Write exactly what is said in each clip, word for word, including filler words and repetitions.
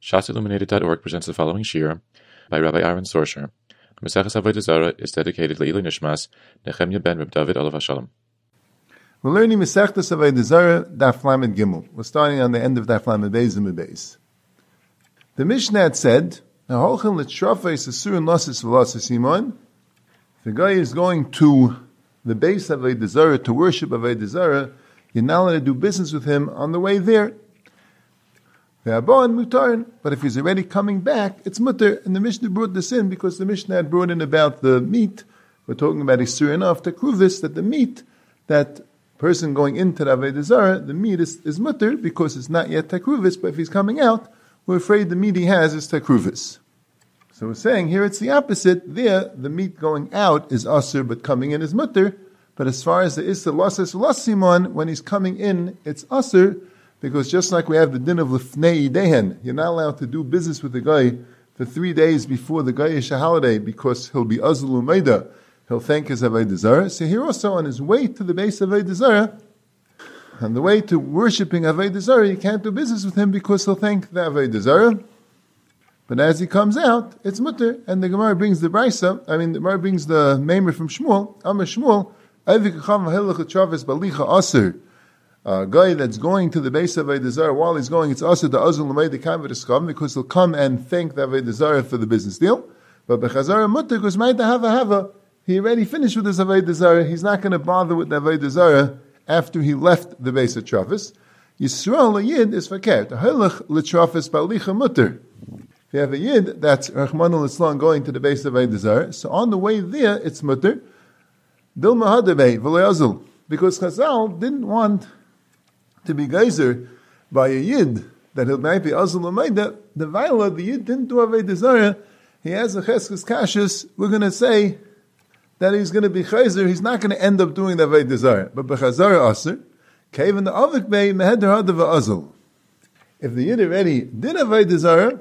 Shas Illuminated dot org presents the following shir by Rabbi Aaron Sorsher. Maseches Avodah Zarah is dedicated to Le'ilui Nishmas Nechemya ben Reb David Olav Hashalom. We're learning Masechtas Avodah Zarah Daf Lamed Gimel. We're starting on the end of Daf Lamed Beis and Beis. The Mishnah had said, "Ha'olchen l'trafeis asurin lasis v'lasis imon." The guy is going to the base of Avodah Zarah to worship Avodah Zarah. You're not allowed to do business with him on the way there. But if he's already coming back, it's mutter. And the Mishnah brought this in because the Mishnah had brought in about the meat. We're talking about Isur enough to prove this, that the meat, that person going into the Avodah Zarah, the meat is, is mutter because it's not yet takruvis, but if he's coming out, we're afraid the meat he has is takruvis. So we're saying here it's the opposite. There, the meat going out is asur, but coming in is mutter. But as far as the Issa Lasses Lasimon, when he's coming in, it's asur, because just like we have the din of Lefnei Dehen, you're not allowed to do business with the guy for three days before the Gaish holiday because he'll be Azul Umayda, he'll thank his Avodah Zarah. So here also on his way to the base of Avodah Zarah, on the way to worshipping Avodah Zarah, you can't do business with him because he'll thank the Avodah Zarah. But as he comes out, it's mutter, and the Gemara brings the Brisa, I mean the Gemara brings the Maimer from Shmuel, Amar Shmuel, Avik Chacham V'Hilach Travis Balicha Asur. A guy that's going to the base of Avodah Zarah, while he's going, it's also the Azul L'may the Kav V'Tiskam, because he'll come and thank the Avodah Zarah for the business deal. But Bechazara Mutter, because Mayta Hava Hava, he already finished with his Avodah Zarah, he's not going to bother with the Avodah Zarah after he left the base of Travis. Yisrael Yid is Fakert, Hilach L'Travis Balicha Mutter. If you have a Yid that's Rachmana L'Islam going to the base of Avodah Zarah, so on the way there, it's Mutter. Dilma Hadavei V'Lo Azul, because Chazal didn't want to be geyser by a Yid, that he might be Azul L'mayda, the Vaila, the Yid didn't do Avodah Zarah, he has a Cheskes Kashis, we're going to say that he's going to be geyser, he's not going to end up doing the Avodah Zarah. But B'chazara Aser, Kaven the Avik Bey, Meheder Hadav Azul. If the Yid already did Avodah Zarah,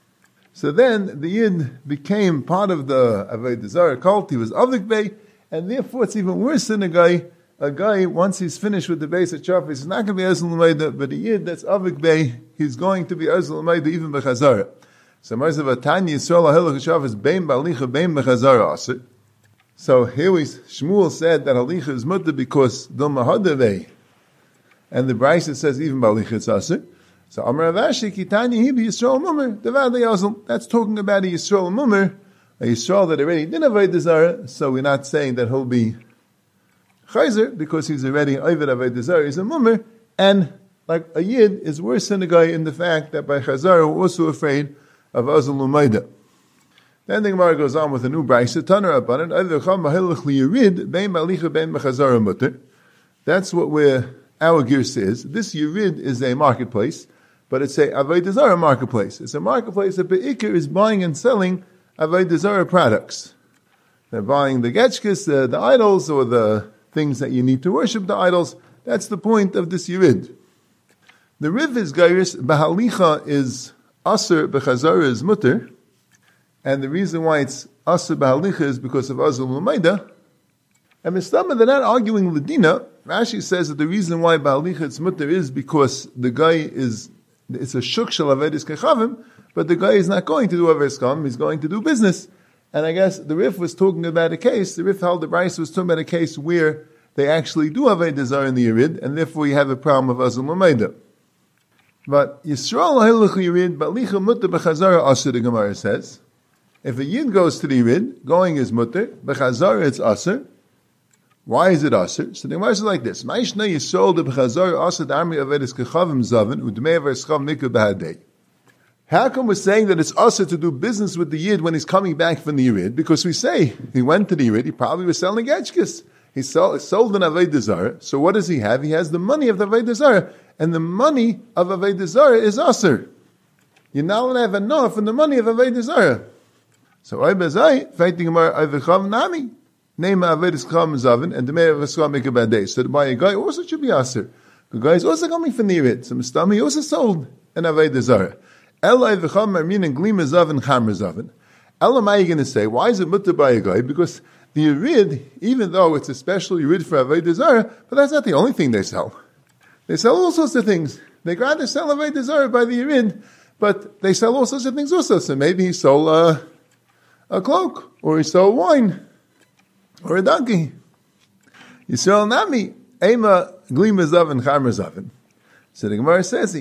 so then the Yid became part of the Avodah Zarah cult, he was Avik Bey, and therefore it's even worse than a guy A guy, once he's finished with the base of Chafis, he's not going to be Azul L'mayda, but a Yid that's Avik Bey, he's going to be Azul L'mayda even B'chazara. So Marzav Atanya Yisrael Ha'ilach Chafis Bein Ba'alicha Bein B'chazara Asir. So here we, Shmuel said that Halicha is Mutta because Dil Mahadavei, and the Brisa says even Ba'alicha it's Asir. So Amar Avashi Kitanya Hibi Yisrael Mummer, Devad Azul. That's talking about a Yisrael Mummer, a Yisrael that already did Avodah Zarah, so we're not saying that he'll be Chayzer, because he's already Ovid Avodah Zarah, he's a mummer, and like a Yid is worse than a guy in the fact that by Chazar we're also afraid of Azul Umayda. Then the Gemara goes on with a new Brisa, Taner Abanan, Ayvecham Mahilach Liyirid, Bein Malicha Bein Mechazara Mutter. That's what we're, our Girsa is. This Yirid is a marketplace, but it's a Avodah Zarah marketplace. It's a marketplace that Be'ikr is buying and selling Avodah Zarah products. They're buying the Getchkis, the, the idols, or the things that you need to worship the idols. That's the point of this Yirid. The Riv is Gairis, Bahalicha is Asr, Bechazara is Mutter, and the reason why it's Asr Bahalicha is because of Azul L'mayda. And Mistama, they're not arguing Ladina. Rashi says that the reason why Bahalicha is Mutter is because the guy is, it's a Shuk Shel Avedis Kechavim, but the guy is not going to do Avedis Kechavim, he's going to do business. And I guess the Rif was talking about a case, the Rif held the Brisa was talking about a case where they actually do have a desire in the Yirid, and therefore you have a problem of Azul L'mayda. But Yisrael Ha'ilach Yirid, Ba'licha Mutter B'chazara Asur, the Gemara says. If a Yid goes to the Yirid, going is Mutter, B'chazara it's Asur. Why is it Asur? So the Gemara says like this, Ma'ishna Yisrael de B'chazara Asur D'Amri Avedis Kechavim Zavin, Udmei V'eschav Mikra B'hadei. How come we're saying that it's usher to do business with the Yid when he's coming back from the Yirid? Because we say, he went to the Yirid, he probably was selling Getchkis. He sold, sold an Avodah Zarah. So what does he have? He has the money of the Avodah Zarah. And the money of Avodah Zarah is usher. You're not going to have enough in the money of Avodah Zarah. So Oibazai, fighting Gemara, Oivachav Nami, name Avedis Kechavim Zavin, and the Meir of Eschav Mikra B'hadei. So by a guy also should be usher. The guy is also coming from the Yirid. So Mistama, he also sold an Avodah Zarah. Ela Oivachav Marmin and Glima Zavin, Chamra Zavin. Ela, am I going to say, why is it mutter by a guy? Because the Yirid, even though it's a special Yirid for Avodah Zarah, but that's not the only thing they sell. They sell all sorts of things. They rather sell Avodah Zarah by the Yirid, But they sell all sorts of things also. So maybe he sold a, a cloak, or he sold wine, or a donkey. Yisrael Nami, Ema Glima Zavin, Chamer Zavin. So the Gemara says,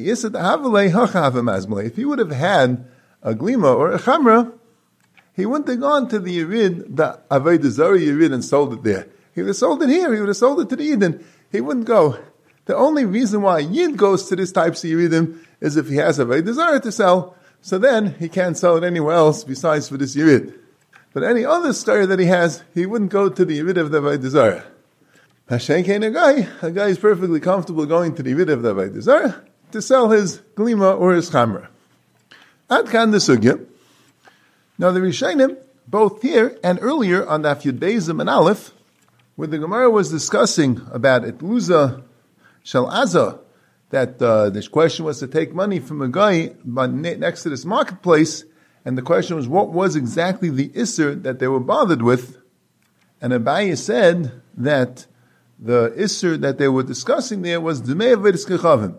if he would have had a glima or a chamra, he wouldn't have gone to the Yerid, the Avodah Zarah Yerid, and sold it there. He would have sold it here. He would have sold it to the Yidden. He wouldn't go. The only reason why a Yid goes to this type of Yeridim is if he has Avodah Zarah to sell. So then he can't sell it anywhere else besides for this Yerid. But any other story that he has, he wouldn't go to the Yerid of the Avodah Zarah. Hashem came a guy. A guy is perfectly comfortable going to the Yerid of the Avodah Zarah to sell his glima or his chamra. Ad kan the sugya. Now the Rishonim, both here and earlier on Daf Yud Beizim and Aleph, where the Gemara was discussing about Etluza Shel Aza, that uh, this question was to take money from a guy next to this marketplace, and the question was, what was exactly the Isser that they were bothered with? And Abaye said that the Isser that they were discussing there was D'mei Avodas Kechavim.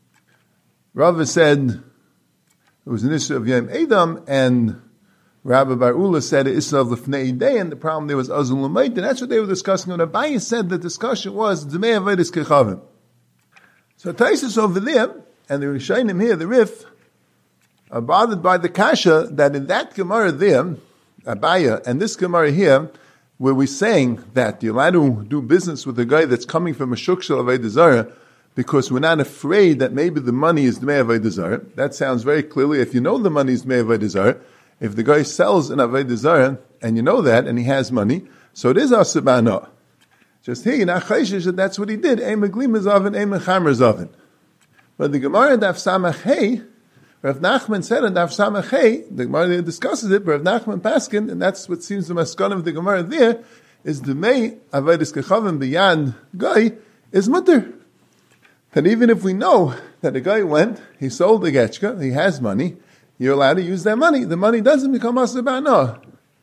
Rava said it was an Isser of Yom Edom, and Rabbi Bar Ula said an Isser of Lefnei Day, and the problem there was Azul L'mayt, and that's what they were discussing. And Abaye said the discussion was D'mei Avodas Kechavim. So Taisus over there, and the Rishonim here, the Rif, are bothered by the kasha that in that Gemara there, Abaye, and this Gemara here, where we're saying that you're allowed to do business with a guy that's coming from a shuk shel Avodah Zarah, because we're not afraid that maybe the money is D'mei Avodah Zarah. That sounds very clearly, if you know the money is D'mei Avodah Zarah, if the guy sells an Avodah Zarah, and you know that, and he has money, so it is Asur Ba'ana. Just here, you're not chayshish that that's what he did. Eim Glima Zavin, Eim Chamer Zavin. But the Gemara Daf Samach Hey, Rav Nachman said in Daf Samach Hey, the Gemara discusses it, but Rav Nachman Paskin, and that's what seems the maskan of the Gemara there, is the Mei Avodas Kechavim beyond guy is mutter. That even if we know that a guy went, he sold the getchka, he has money, you're allowed to use that money. The money doesn't become Asur Ba'ana.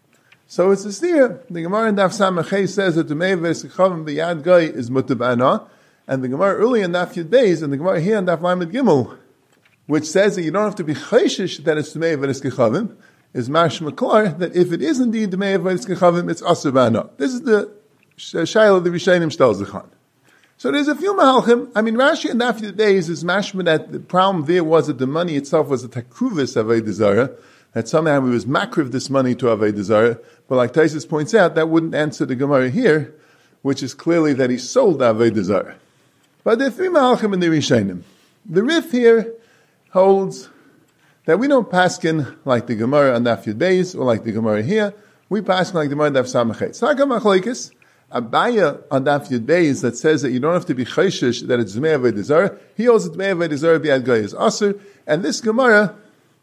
So it's a steer. The Gemara in Daf Samach Hey says that the Mei Avodas Kechavim beyond guy is mutter Ba'ana, and the Gemara earlier in Daf Yud Beis, and the Gemara here in Daf Lamed Gimel, which says that you don't have to be chayshish that it's D'mei Avodas Kechavim, is mashma klar that if it is indeed D'mei Avodas Kechavim, it's Asur Ba'ana. This is the shayla of the Rishonim Shtel Zechan. So there's a few mahalchim. I mean, Rashi and Daf Yud Beis is mashma that the problem there was that the money itself was a takruvis Avodah Zarah, that somehow he was makriv this money to Avodah Zarah. But like Taisus points out, that wouldn't answer the Gemara here, which is clearly that he sold Avodah Zarah. But there are three mahalchim in the Rishonim. The Rif here holds that we don't paskin like the Gemara on Daf Yud Beis or like the Gemara here. We paskin like the Gemara on Daf Samach Hey. So Hakam Machlokes, Abaye on Daf Yud Beis that says that you don't have to be chayshish that it's D'mei Avodah Zarah. He holds that D'mei Avodah Zarah b'yad guy is Asur. And this Gemara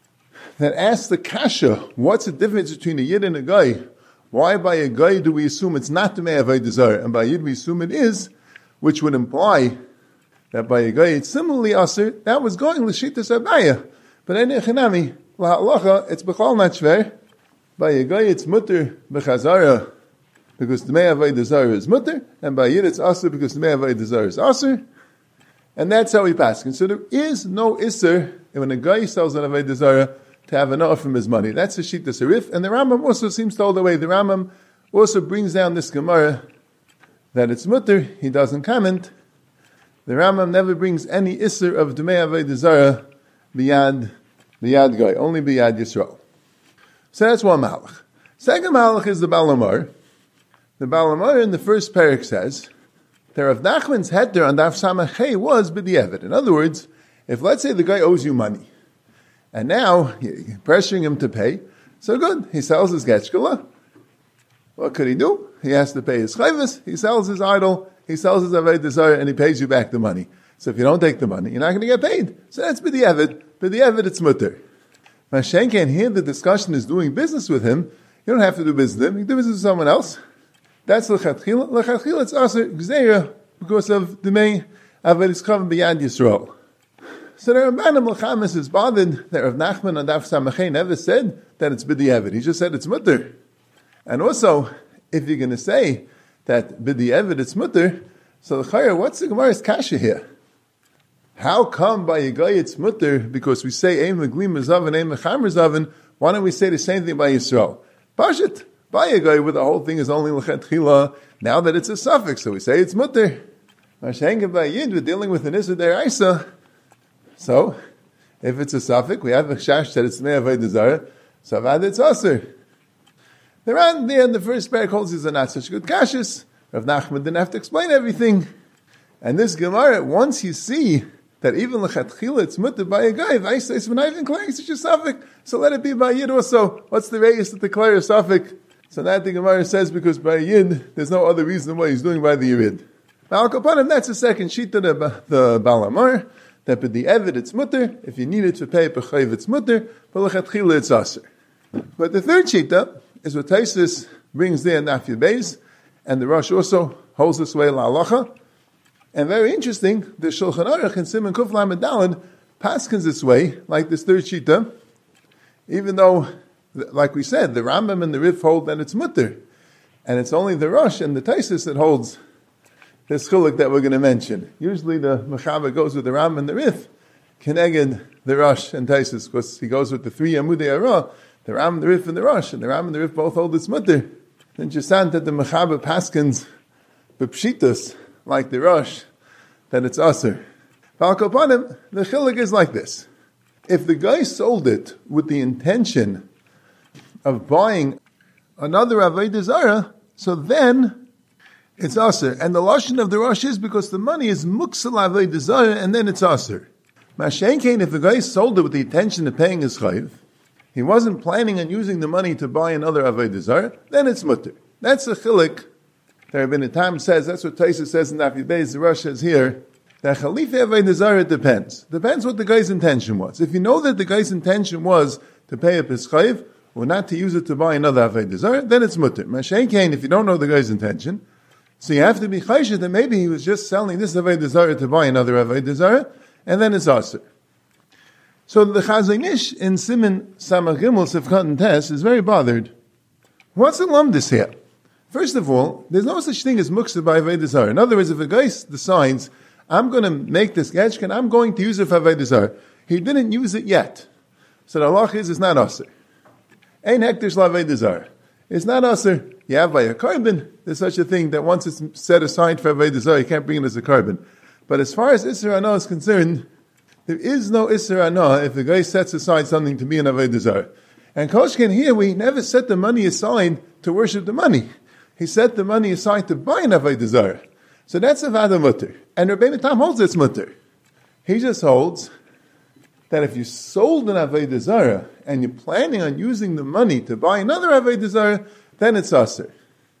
that asks the kasha, what's the difference between a Yid and a guy? Why by a guy do we assume it's not D'mei Avodah Zarah, and by a Yid we assume it is, which would imply that by a guy it's similarly Asur. That was going l'shitas Abaye. But in Echinami, lahalacha, it's b'chol not shver. By a guy it's mutter b'chazara, because the D'mei Avodah Zarah is mutter, and by Yid it's Asur because the D'mei Avodah Zarah is Asur. And that's how we pass. And so there is no Isser when a guy sells an Avodah Zarah to have enough from his money. That's the Shita Serif. And the Rambam also seems to hold the way. The Rambam also brings down this Gemara that it's mutter. He doesn't comment. The Rambam never brings any Isser of D'mei Avodah Zarah beyond biyad guy, only biyad Yisrael. So that's one malach. Second malach is the Balamar. The Balamar in the first parak says that Rav Nachman's heter on Daf Samach Hey was b'di'evet. In other words, if let's say the guy owes you money, and now you're pressuring him to pay, so good, he sells his getchkala. What could he do? He has to pay his chayvus, he sells his idol, he sells his Avodah Zarah, and he pays you back the money. So if you don't take the money, you're not going to get paid. So that's b'di'evet. B'di'evet, it's mutter. Mashen can hear the discussion is doing business with him. You don't have to do business with him. You do business with someone else. That's l'chatchila. L'chatchila, it's asur gzeira because of the main Avodas Kechavim b'yad Yisrael. So the Ramban Melchamis is bothered that Rav Nachman and Daf Samach Hey never said that it's b'di'evet. He just said it's mutter. And also, if you're going to say that b'di'evet it's mutter, so l'chayr, what's the Gemara's kasha here? how come by Yagay it's mutter? Because we say Ein Meglim Zaven, Ein Mechamer Zaven. Why don't we say the same thing by Yisrael? Pashit, by Yagay, where the whole thing is only L'chatchila, now that it's a suffix, so we say it's mutter. Mashenga by Yid, we're dealing with an Issa Deraisa. So, if it's a suffix, we have a chash that it's Me'avay Desire, so Avad it's Aser. The Ran there in the first parak holds these are not such good kashas. Rav Nachman didn't have to explain everything. And this Gemara, once you see that even l'chatchila it's mutter by a guy, Vaisa is when Ivan declaring such a suffix, so let it be by Yid also. What's the radius to declare a suffix? So that the Gemara says because by Yid, there's no other reason why he's doing by the Yid. Now, Al-Kapanim, that's the second sheet of the, the Balamar, that with the Evid it's mutter, if you need it to pay Pechayiv it's mutter, but l'chatchila it's aser. But the third sheet is what Taisus brings there in Nafyud Beis, and the Rosh also holds this way la'alacha. And very interesting, the Shulchan Aruch in Siman Kuf Lamed Daled paskins this way, like this third shita, even though, like we said, the Rambam and the Rif hold that it's mutter, and it's only the Rosh and the Taisus that holds this chiluk that we're going to mention. Usually the Mechaber goes with the Rambam and the Rif, keneged the Rosh and Taisus, because he goes with the three Amudei Ara, the Ram, the Rif, and the Rosh, and the Ram and the Rif both hold its mutter. Then Jasant that the Mechaber paskins b'pshitus, like the Rosh, that it's aser. V'al-Kopanim, the chiluk is like this. If the guy sold it with the intention of buying another Avodah Zarah, so then it's aser. And the lashon of the Rosh is because the money is muksal Avodah Zarah, and then it's aser. Mashenkein, if the guy sold it with the intention of paying his chayiv, he wasn't planning on using the money to buy another Avodah Zarah, then it's mutter. That's the chiluk. There have been a time says, that's what Taisa says in Nafyud Beis, the Rosh says here, that Chalifa Avodah Zarah depends. Depends what the guy's intention was. If you know that the guy's intention was to pay up his chayiv, or not to use it to buy another Avodah Zarah, then it's mutter. Mashenkein, if you don't know the guy's intention, so you have to be chayshed that maybe he was just selling this Avodah Zarah to buy another Avodah Zarah, and then it's aser. So the Chazon Ish in Siman Samach Gimel Sifchat and Tes is very bothered. What's the lumdus here? First of all, there's no such thing as muksa by Avodah Zarah. In other words, if a guy decides, I'm going to make this getchkin, I'm going to use it for Avodah Zarah, he didn't use it yet. So the halach is, it's not aser. Ein hektish la Avodah Zarah. It's not aser. You have by a carbon, there's such a thing that once it's set aside for Avodah Zarah, you can't bring it as a carbon. But as far as Isser Hana is concerned, there is no Isser Hana if the guy sets aside something to be an Avodah Zarah. And Koshkin here, we never set the money aside to worship the money. He set the money aside to buy an Avodah Zarah. So that's a Vada Mutter. And Rabbeinu Tam holds it's Mutter. He just holds that if you sold an Avodah Zarah and you're planning on using the money to buy another Avodah Zarah, then it's Aser.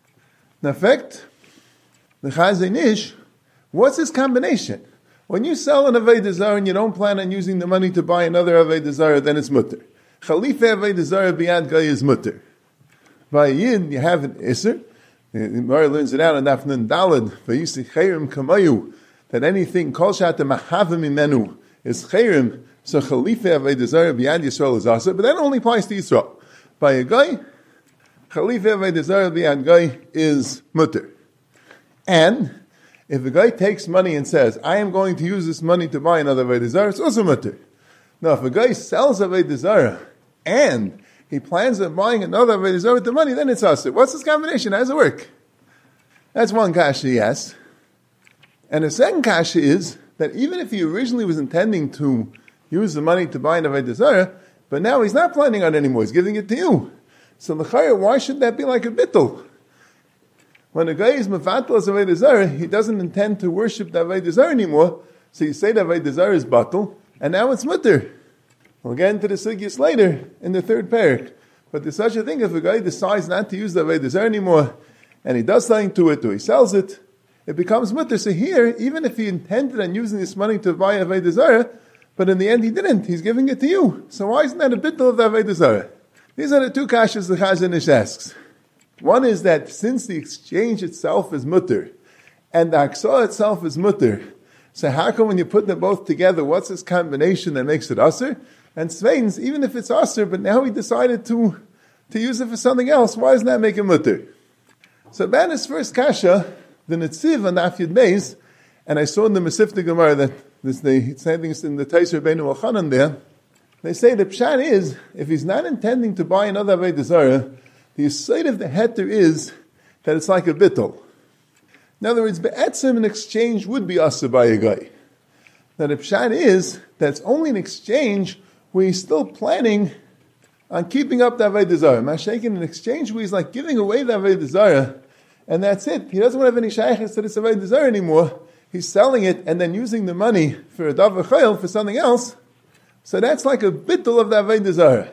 In effect, the Chazon Ish, what's this combination? When you sell an Avodah Zarah and you don't plan on using the money to buy another Avodah Zarah, then it's mutter. Chalifa Avodah Zarah biyad guy is mutter. By Yid, you have an Isser. The Gemara learns it out in Daf Nun Daled. Vayisi chayrim kamayu, that anything kol shat mahavim imenu is chayrim. So Chalifa Avodah Zarah biyad Yisrael is aser, but that only applies to Yisrael. By a guy, Chalifa Avodah Zarah biyad guy is mutter. And if a guy takes money and says, I am going to use this money to buy another Avodah Zarah, it's also mutter. Now, if a guy sells Avodah Zarah and he plans on buying another Avodah Zarah with the money, then it's aser. What's this combination? How does it work? That's one kasha, yes. And the second kasha is that even if he originally was intending to use the money to buy an Avodah Zarah, but now he's not planning on it anymore, he's giving it to you. So, l'chayr, why should that be like a bittul? When a guy is mevatel as Avodah Zarah, he doesn't intend to worship the Avodah Zarah anymore, so you say the Avodah Zarah is batel, and now it's mutter. We'll get into the sugyas later in the third parak. But there's such a thing, if a guy decides not to use the Avodah Zarah anymore, and he does something to it, or he sells it, it becomes mutter. So here, even if he intended on using this money to buy Avodah Zarah, but in the end he didn't, he's giving it to you. So why isn't that a bittul of the Avodah Zarah? These are the two kashas the Chazon Ish asks. One is that since the exchange itself is mutter, and the aksah itself is mutter, so how come when you put them both together, what's this combination that makes it aser? And Sveins, even if it's aser, but now he decided to, to use it for something else, why doesn't that make it mutter? So Banner's first kasha, the Netziv on Nafyud Beis, and I saw in the Masifta Gemara that this they say things in the Taiser Beinu Elchanan there. They say the pshat is, if he's not intending to buy another Avodah Zarah, the yesod of the heter is that it's like a bittul. In other words, be'etzim, an exchange would be asa by a guy. Now the pshat is that it's only an exchange where he's still planning on keeping up the Avodah Zarah. Mashaking an exchange where he's like giving away the Avodah Zarah, and that's it. He doesn't want to have any shaykhs to this Avodah Zarah anymore. He's selling it and then using the money for a davar chayil for something else. So that's like a bittul of the Avodah Zarah.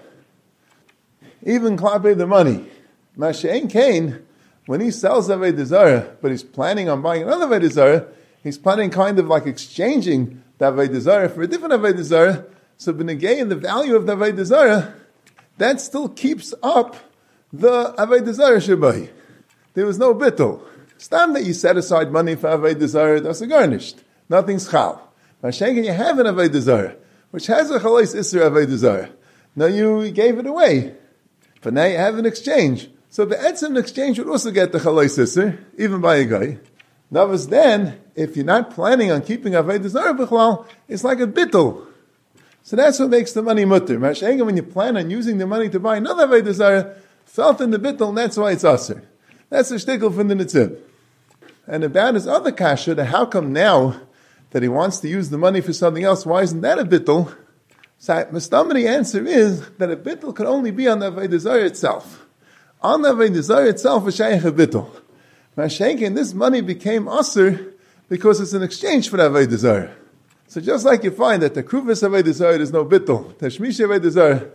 Even klape the money. Mashain Kain, when he sells Avodah Zarah, but he's planning on buying another Avodah Zarah, he's planning kind of like exchanging the Avodah Zarah for a different Avodah Zarah. So b'negei in the value of the Avodah Zarah, that still keeps up the Avodah Zarah shabai. There was no bittul. Stam that you set aside money for Avodah Zarah, that's a garnished. Nothing's chal. Mashain, you have an Avodah Zarah, which has a chalais isser Avodah Zarah. Now you gave it away. But now you have an exchange. So the etzim exchange would also get the chalais isser, even by a guy. That was then, if you're not planning on keeping Avodah Zarah b'chlal, it's like a bittul. So that's what makes the money mutter. Mashenga, when you plan on using the money to buy another Avodah Zarah, felt in the bittul, and that's why it's aser. That's the shtickle from the Nitzib. And about his other kasha, that how come now that he wants to use the money for something else, why isn't that a bittul? So, the answer is that a bittul could only be on the Avodah Zarah itself. On the Avodah Zarah itself, a shaykh a bittul. Mashenkin, this money became aser because it's an exchange for the Avodah Zarah. So just like you find that the kruvas Avodah Zarah is no bittul, the shmish Avodah Zarah,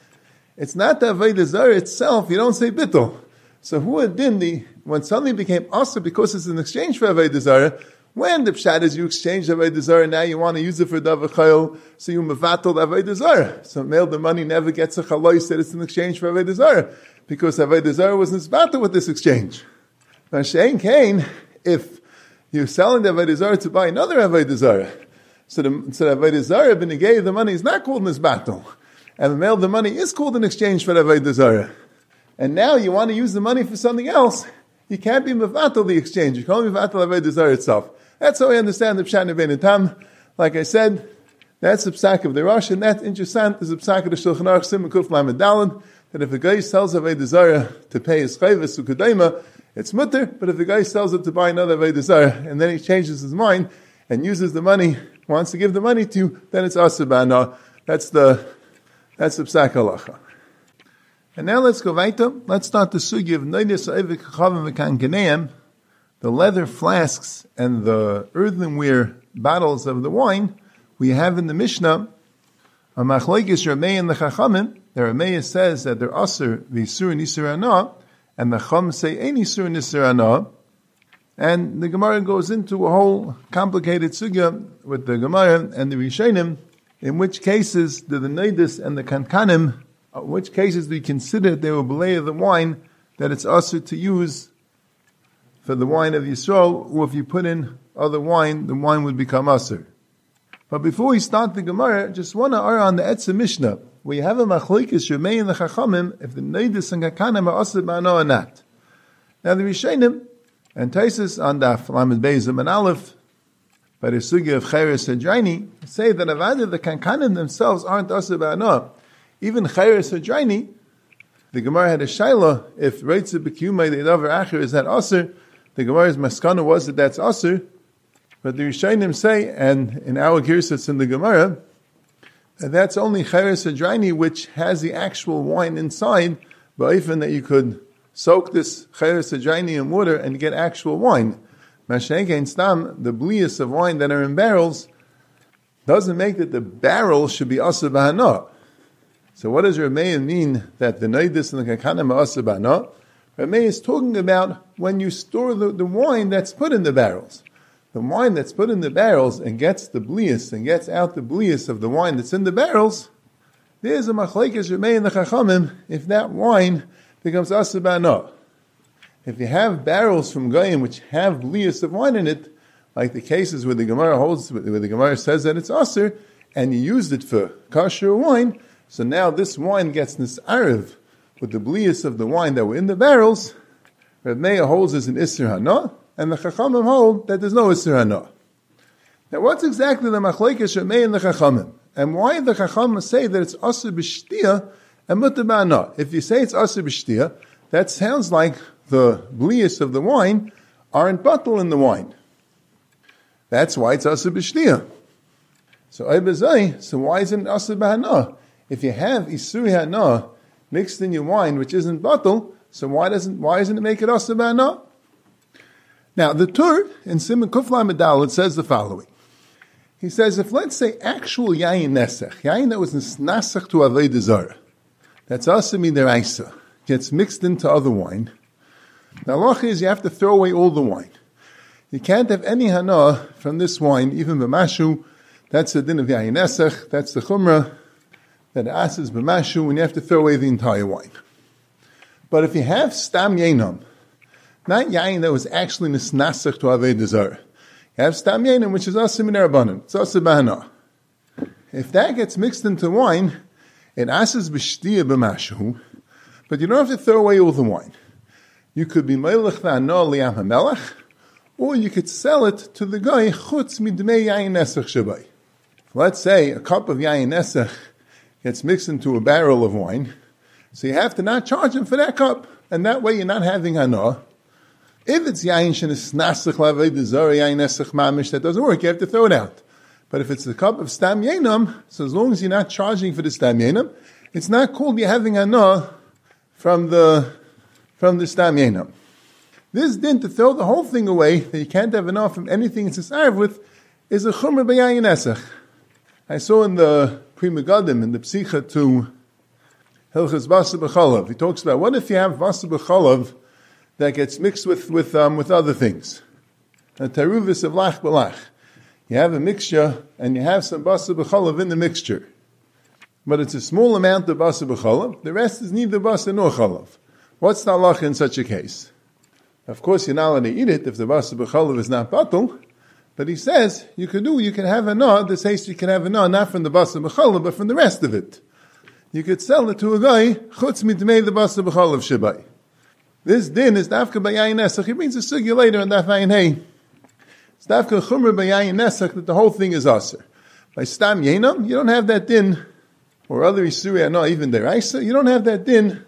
it's not the Avodah Zarah itself, you don't say bittul. So who had been the, when something became aser because it's an exchange for Avodah Zarah, when the pshat is you exchange the Avodah Zarah, now you want to use it for davar chayil, so you mevatel the Avodah Zarah. So mail the money never gets a chalais that it's an exchange for Avodah Zarah, because Avodah Zarah was nisbatel with this exchange. Now shein kain, if you're selling the Avodah Zarah to buy another Avodah Zarah, so the, so the Avodah Zarah b'negei the money is not called nisbatel, and the mail the money is called an exchange for the Avodah Zarah. And now you want to use the money for something else, you can't be mevatel the exchange. You can only mevatel Avodah Zarah itself. That's how I understand the Pshat Nebein Tam. Like I said, that's the psak of the Rosh, and that's interesting. There's a psak of the Shulchan Aruch Simon Kuf Lamed Daled, that if a guy sells Avodah Zarah to pay his chayvus ukadayma, it's mutter. But if the guy sells it to buy another Avodah Zarah, and then he changes his mind and uses the money, wants to give the money to, then it's asabana. That's the that's the psak halacha. And now let's go weiter. Let's start the sugi of Neidus Oivik Chavim V'Kan Geneim, the leather flasks and the earthenware bottles of the wine. We have in the Mishnah a machlokes Ramei and the Chachamim. The Ramei says that they're aser v'isur nisur ana, and the Chum say ein isur nisur ana. And the Gemara goes into a whole complicated sugya with the Gemara and the Rishonim, in which cases do the Neidus and the Kankanim, in which cases do you consider they will belay the wine, that it's aser to use for the wine of Yisrael, or if you put in other wine, the wine would become aser. But before we start the Gemara, just want to argue on the Etzah Mishnah, where you have a machlokes Ramei and the Chachamim, if the Neidus and Kankanim are aser ba'ana or not. Now the Rishonim, and Taisus on Daf Lamed Beis and Aleph, by the sugya of Chayres Hadraini, say that Avada the Kankanim themselves aren't aser ba'ana. Even Chayres Hadraini, the Gemara had a shaila, if Reitze B'Kiyumei the Davar Acher is that aser, the Gemara's maskana was that that's aser, but the Rishonim say, and in our girsas in the Gemara, that that's only Chayres Hadraini, which has the actual wine inside, but even that you could soak this Chayres Hadraini in water and get actual wine. Mashenkein Stam, the blias of wine that are in barrels, doesn't make that the barrel should be aser b'hana. So what does Ramei mean that the Neidus and the Kankanim are aser b'hana? Ramei is talking about when you store the, the wine that's put in the barrels. The wine that's put in the barrels and gets the blias and gets out the blias of the wine that's in the barrels, there's a machlokes Ramei and the Chachamim if that wine becomes aser b'hana. If you have barrels from Goyim which have blias of wine in it, like the cases where the Gemara holds, where the Gemara says that it's aser, and you used it for kosher wine, so now this wine gets nis'arev with the blias of the wine that were in the barrels. Reb Meir holds as an isser hana, and the Chachamim hold that there's no isser hana. Now, what's exactly the machlekes Ramei and the Chachamim? And why the Chachamim say that it's asur b'shtia and mutar b'hana? If you say it's asur b'shtia, that sounds like the blias of the wine aren't bottled in the wine. That's why it's asur b'shtia. So, so why isn't it asur b'hana? If you have isuri hana mixed in your wine, which isn't bottled, so why doesn't why doesn't it make it asur b'hana? Now, the Tur in Siman Kuf Lamed Daled says the following. He says, if let's say actual yayin nesech, yayin that was nesach to avodah zarah, that's asur midaraisa, gets mixed into other wine. The halacha is you have to throw away all the wine. You can't have any hana from this wine, even b'mashu. That's the din of yayin nesech. That's the chumrah that asks b'mashu, and you have to throw away the entire wine. But if you have stam yainam, not yayin that was actually nesnasach to avodah zarah, you have stam yainam, which is asur min rabbanan. It's asur b'hana. If that gets mixed into wine, it asks b'shtia b'mashu, but you don't have to throw away all the wine. You could be meilech v'hana liyam hamelech, or you could sell it to the guy chutz midmei yayin nesach shabai. Let's say a cup of yayin nesach gets mixed into a barrel of wine, so you have to not charge him for that cup, and that way you're not having hana. If it's yayin shenis nasach lavei zara yayin nesach mamish, that doesn't work. You have to throw it out. But if it's the cup of stam yainam, so as long as you're not charging for the stam yainam, it's not called you're having hana from the from the stam yainam. This din to throw the whole thing away, that you can't have enough from anything it's asarv with, is a chumrah b'yayin nesach. I saw in the Pri Megadim, in the Psicha to Hilchas Vasa B'chalav, he talks about what if you have Vasa B'chalav that gets mixed with with um, with other things. A taruvis of lach b'lach. You have a mixture, and you have some Vasa B'chalav in the mixture. But it's a small amount of Vasa B'chalav, the rest is neither Vasa nor Chalav. What's the halacha in such a case? Of course, you're not allowed to eat it if the Vasa B'chalav is not batul. But he says, you can do, you can have a no, this says you can have a no, not from the Vasa B'chalav, but from the rest of it. You could sell it to a guy, chutz mitmei the Vasa B'chalav shabai. This din is dafka b'yayin nesach. He brings a sugya later on daf ayin hey. It's dafka chumrah b'yayin nesach that the whole thing is aser. By stam yainam, you don't have that din, or other isuri no, even deraisa, you don't have that din,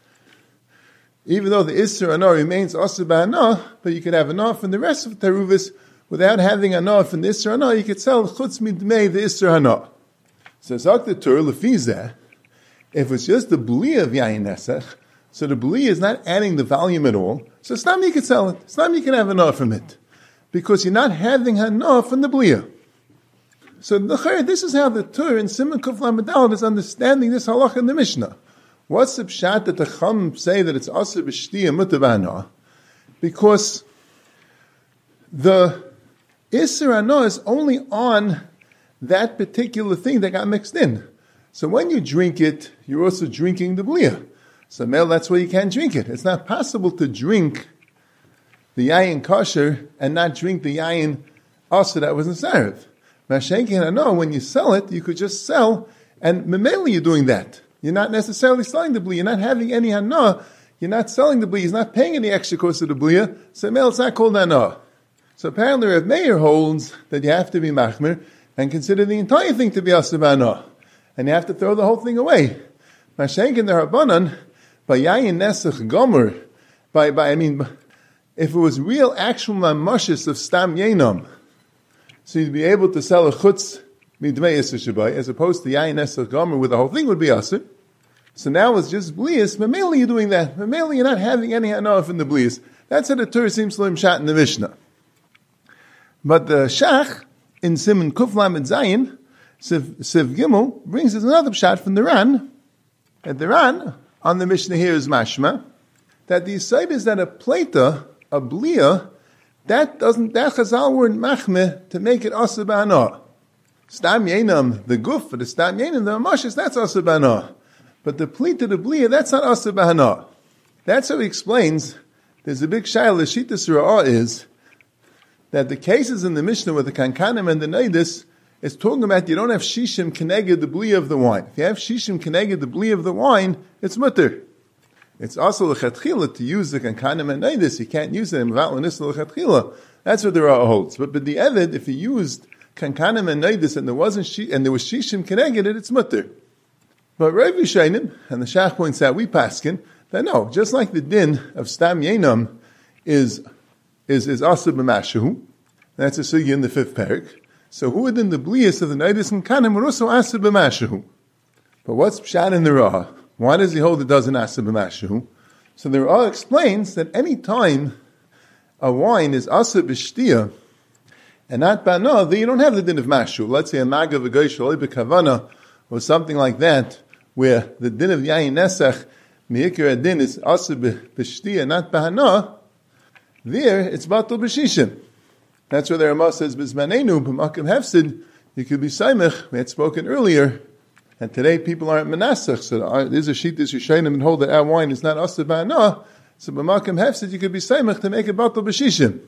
even though the isur anah remains aser b'anah, but you could have anah from the rest of the teruvis, without having anah from the isur anah, you could sell chutz midmei the isur anah. So zok the tur lefizeh, if it's just the bli of yayin nesach, so the bli is not adding the volume at all, so stam you can sell it. Stam you can have anah from it, because you're not having anah from the bli. So this is how the tur in Siman Kuf Lamed Daled is understanding this halacha in the Mishnah. What's the pshat that the Chum say that it's asur b'shtia mutar b'hana? Because the isur anah is only on that particular thing that got mixed in. So when you drink it, you're also drinking the bliya. So mel, that's why you can't drink it. It's not possible to drink the yayin kosher and not drink the yayin also that was in sarif. Mashenkin anah, when you sell it, you could just sell, and memeli you're doing that. You're not necessarily selling the bliya. You're not having any hana. You're not selling the bliya. He's not paying any extra cost of the bliya. So mel, it's not called hana. So apparently Rav Meir holds that you have to be machmir and consider the entire thing to be asur b'hana. And you have to throw the whole thing away. Mashenkin the Rabbanan, by yayin nesach gomer, by, by, I mean, if it was real actual mamashis of stam yainam, so you'd be able to sell a chutz midmei isur shabai, as opposed to yayin nesach gomer, where the whole thing would be asur. So now it's just blias, mameli you're doing that. Mameli you're not having any hana from the blias. That's how the Torah seems to him shat in the Mishnah. But the Shach, in Siman Kuf Lamed Zayin, Siv, Siv Gimel, brings us another pshat from the Ran. And the Ran, on the Mishnah here is mashma, that the side is that a plata, a bliya, that doesn't, that chazal weren't machmeh to make it asur b'hana. Stam yainam, the guf, for the stam yainam, the amashis, that's asur b'hana. But the plata, the bliya, that's not asur b'hana. That's how he explains, there's a big shayla, Shitas Ra'ah is, that the cases in the Mishnah with the kankanim and the naidis is talking about you don't have shishim keneged the bli of the wine. If you have shishim keneged the bli of the wine, it's mutter. It's also l'chatchila to use the kankanim and naidis. You can't use it in v'at l'nisla l'chatchila. That's what the Ra'ah holds. But but the Eved, if he used kankanim and naidis, and there wasn't she, and there was shishim keneged it, it's mutter. But Rav Yishayim, and the Shach points out, we paskin, that no, just like the din of stam yenam is is is asur b'mashu, that's a sugya in the fifth parak. So who within the blias of the naidis and kanim were also asur b'mashu? But what's pshat in the Ra? Why does he hold it doesn't asur b'mashu? So the Ra explains that any time a wine is asur b'shtia and not bana, then you don't have the din of mashu. Let's say a maga v'goy shaloi b'kavana or something like that, where the din of yayin nesach Me'ikir adin is also b'shtia, not b'hana. There, it's batul b'shishim. That's where the Ramah says, b'zmanenu, b'makim hefsid, you could be saimech. We had spoken earlier, and today people aren't menasach, so there's a sheet this Yishayim and hold that our wine is not also b'hana, so b'makim hefsid, you could be saimech to make it batul b'shishim.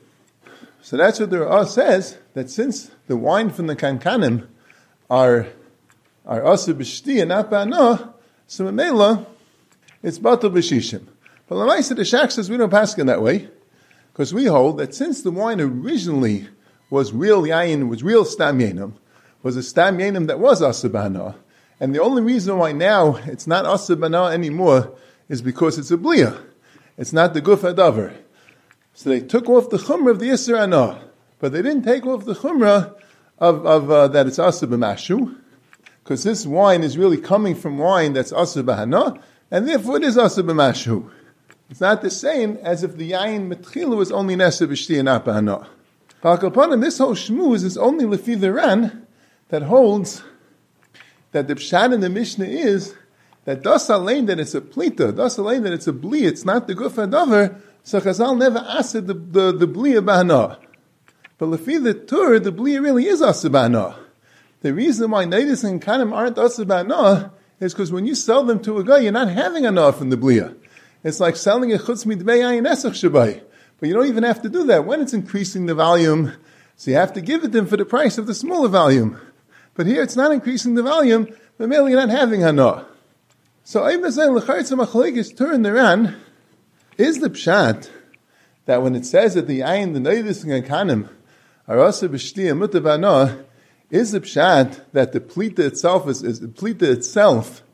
So that's what the Ramah says, that since the wine from the kankanim are, are also b'shtia, not b'hana, so memela, it's batul b'shishim. But l'maisa the Shach says we don't pass in that way, because we hold that since the wine originally was real yayin, was real stam yenim, was a stam yenim that was asur b'hana, and the only reason why now it's not asur b'hana anymore is because it's a bliya. It's not the guf hadavar. So they took off the chumrah of the Yisr Anah, but they didn't take off the chumrah of, of uh, that it's asur b'mashu, because this wine is really coming from wine that's asur b'hana, and therefore it is asur b'mashu. It's not the same as if the yayin metchila was only nesa b'shtia not b'hana. B'al this whole shmuz is only lefi the Ran that holds that the pshat in the Mishnah is that das alein that it's a plita, das alein that it's a bli, it's not the guf hadavar, so Chazal never asked the, the, the bliya b'hana. But lefi the Tur, the bliya really is asur b'hana. The reason why naidis and kanim aren't asur b'hana is because when you sell them to a guy, you're not having enough in the bliya. It's like selling a chutz midbei ayin esach shabai. But you don't even have to do that when it's increasing the volume. So you have to give it them for the price of the smaller volume. But here it's not increasing the volume, but merely you're not having hana. So Ibn Zayn l'charitz ha'machalekes turn around is the pshat that when it says that the ayin, the naidis and kanim are asur b'shtia mutar b'hana, is the pshat that the plita itself is, is the plita itself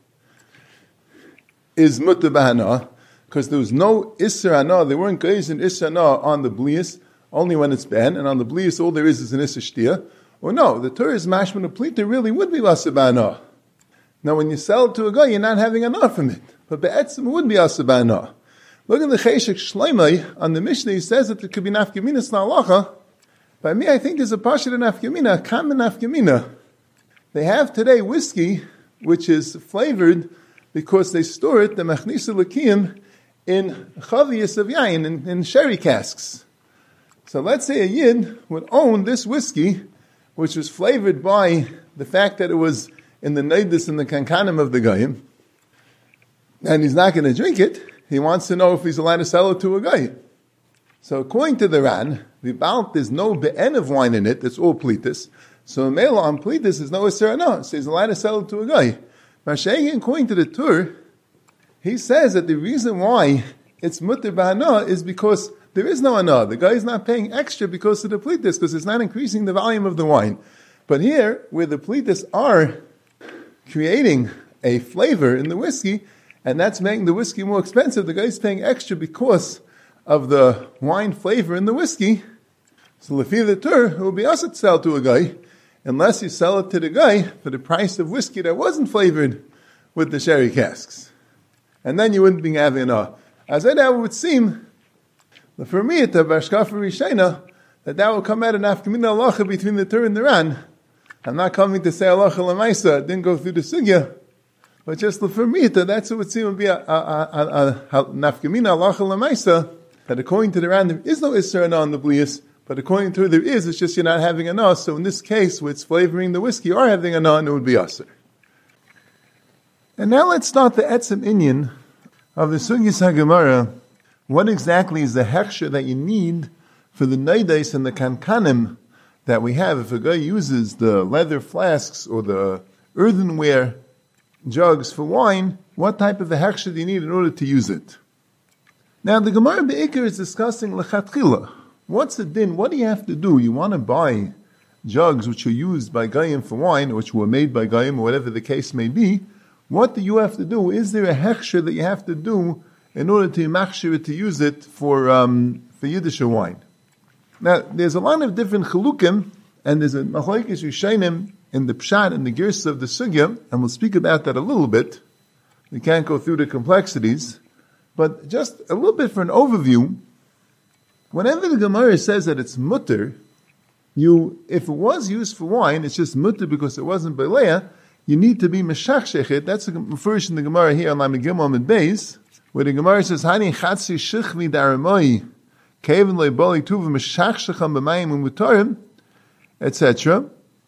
is mutar b'hana, because there was no isser hana, they weren't goyis in isser hana on the blias, only when it's ben, and on the blias all there is is an isser shtia. Or no, the Torah is mashman of plita really would be asur b'hana. Now when you sell it to a guy, you're not having enough from it. But be'etzim it would be asur b'hana. Look at the Cheshek Shleimai on the Mishnah, he says that it could be nafkaminas na'alacha. By me, I think there's a pasha nafkamina, a common nafkamina. They have today whiskey, which is flavored because they store it, the machnisa l'kiyim, in chaviyas of yayin, in, in sherry casks. So let's say a yid would own this whiskey, which was flavored by the fact that it was in the naidis and the kankanim of the goyim, and he's not going to drink it. He wants to know if he's allowed to sell it to a guy. So according to the Ran, the Baal, there's no be'en of wine in it, it's all plitis. So Mela on plitis, there's no isser hana, so he's allowed to sell it to a guy. Mashiach, according to the Tur, he says that the reason why it's mutar b'hana is because there is no hana. The guy is not paying extra because of the plitis, because it's not increasing the volume of the wine. But here, where the plitis are creating a flavor in the whiskey, and that's making the whiskey more expensive, the guy's paying extra because of the wine flavor in the whiskey. So lefi the Tur, it will be us to sell to a guy, unless you sell it to the guy for the price of whiskey that wasn't flavored with the sherry casks. And then you wouldn't be having a, as that would seem, for me, at the Bashkafa Rishena, that that will come out of nafkamina halacha between the Tur and the Ran. I'm not coming to say halacha l'maisa, didn't go through the sugya, but just for me, that's what would seem to be a, a, a, a, a nafkamina halacha l'maisa, that according to the Ran, there is no isser hana on the blias, but according to her, there is, it's just you're not having hana. So in this case, where it's flavoring the whiskey, you are having hana, and it would be aser. And now let's start the etzem inyan of the Sugyas HaGemara. What exactly is the hechsher that you need for the neides and the kankanim that we have? If a guy uses the leather flasks or the earthenware jugs for wine, what type of a hechsher do you need in order to use it? Now the Gemara Be'ikr is discussing lechatchila. What's the din? What do you have to do? You want to buy jugs which are used by Goyim for wine, which were made by Goyim, or whatever the case may be, what do you have to do? Is there a hechsher that you have to do in order to machshir it, to use it for um, for Yiddish wine? Now, there's a lot of different chalukim, and there's a machlokes rishonim in the pshat and the girsa of the sugya, and we'll speak about that a little bit. We can't go through the complexities, but just a little bit for an overview. Whenever the Gemara says that it's mutter, you, if it was used for wine, it's just mutter because it wasn't beleah, you need to be meshachshech. That's the first in the Gemara here on Lamed Gimel and Beis, where the Gemara says, "Hani chatzi shichvi daramoi, kevin leiboli tuva meshachshecham b'mayim umutarim," et cetera.